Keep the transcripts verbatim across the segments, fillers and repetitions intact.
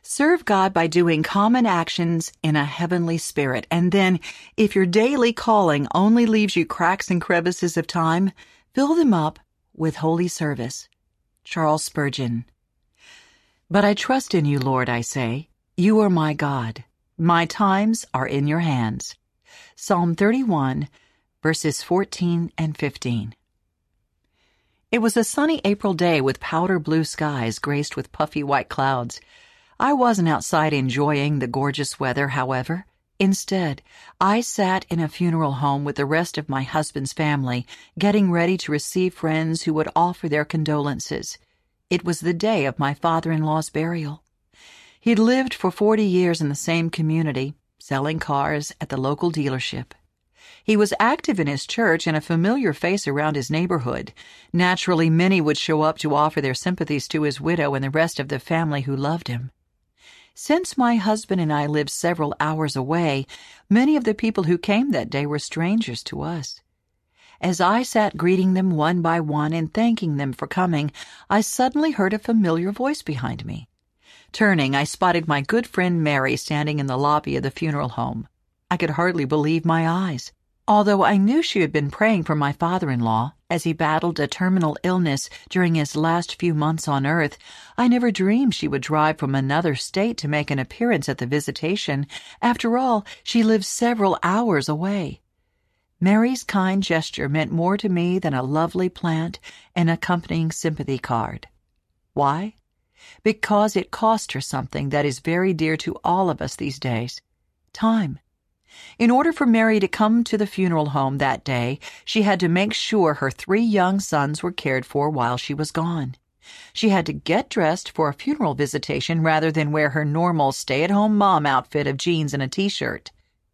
Serve God by doing common actions in a heavenly spirit. And then, if your daily calling only leaves you cracks and crevices of time, fill them up with holy service. Charles Spurgeon. But I trust in you, Lord, I say. You are my God. My times are in your hands. Psalm thirty-one, verses fourteen and fifteen. It was a sunny April day with powder blue skies graced with puffy white clouds. I wasn't outside enjoying the gorgeous weather, however. Instead, I sat in a funeral home with the rest of my husband's family, getting ready to receive friends who would offer their condolences. It was the day of my father-in-law's burial. He'd lived for forty years in the same community, selling cars at the local dealership. He was active in his church and a familiar face around his neighborhood. Naturally, many would show up to offer their sympathies to his widow and the rest of the family who loved him. Since my husband and I lived several hours away, many of the people who came that day were strangers to us. As I sat greeting them one by one and thanking them for coming, I suddenly heard a familiar voice behind me. Turning, I spotted my good friend Mary standing in the lobby of the funeral home. I could hardly believe my eyes. Although I knew she had been praying for my father-in-law as he battled a terminal illness during his last few months on Earth, I never dreamed she would drive from another state to make an appearance at the visitation. After all, she lived several hours away. Mary's kind gesture meant more to me than a lovely plant and accompanying sympathy card. Why? Because it cost her something that is very dear to all of us these days: time. In order for Mary to come to the funeral home that day, she had to make sure her three young sons were cared for while she was gone. She had to get dressed for a funeral visitation rather than wear her normal stay-at-home mom outfit of jeans and a t-shirt.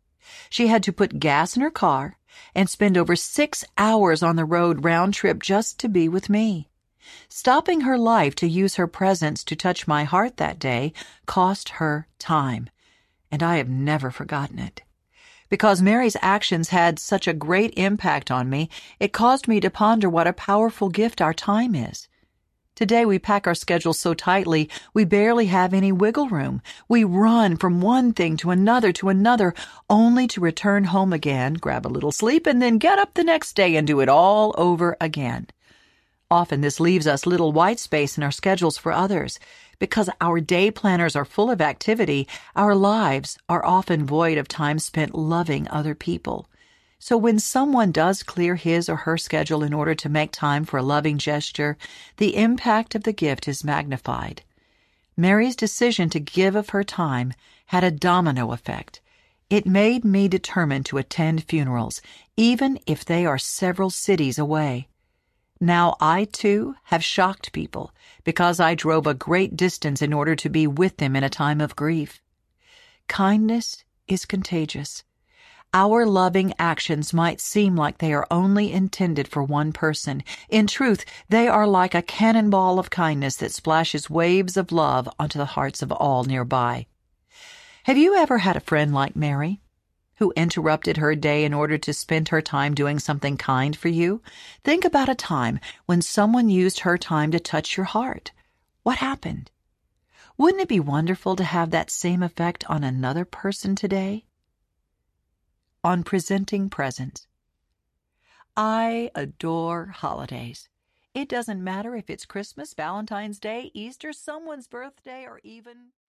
She had to put gas in her car and spend over six hours on the road round trip just to be with me. Stopping her life to use her presence to touch my heart that day cost her time, and I have never forgotten it. Because Mary's actions had such a great impact on me, it caused me to ponder what a powerful gift our time is. Today we pack our schedules so tightly we barely have any wiggle room. We run from one thing to another to another, only to return home again, grab a little sleep, and then get up the next day and do it all over again. Often this leaves us little white space in our schedules for others. Because our day planners are full of activity, our lives are often void of time spent loving other people. So when someone does clear his or her schedule in order to make time for a loving gesture, the impact of the gift is magnified. Mary's decision to give of her time had a domino effect. It made me determined to attend funerals, even if they are several cities away. Now I, too, have shocked people because I drove a great distance in order to be with them in a time of grief. Kindness is contagious. Our loving actions might seem like they are only intended for one person. In truth, they are like a cannonball of kindness that splashes waves of love onto the hearts of all nearby. Have you ever had a friend like Mary, who interrupted her day in order to spend her time doing something kind for you? Think about a time when someone used her time to touch your heart. What happened? Wouldn't it be wonderful to have that same effect on another person today? On presenting presents. I adore holidays. It doesn't matter if it's Christmas, Valentine's Day, Easter, someone's birthday, or even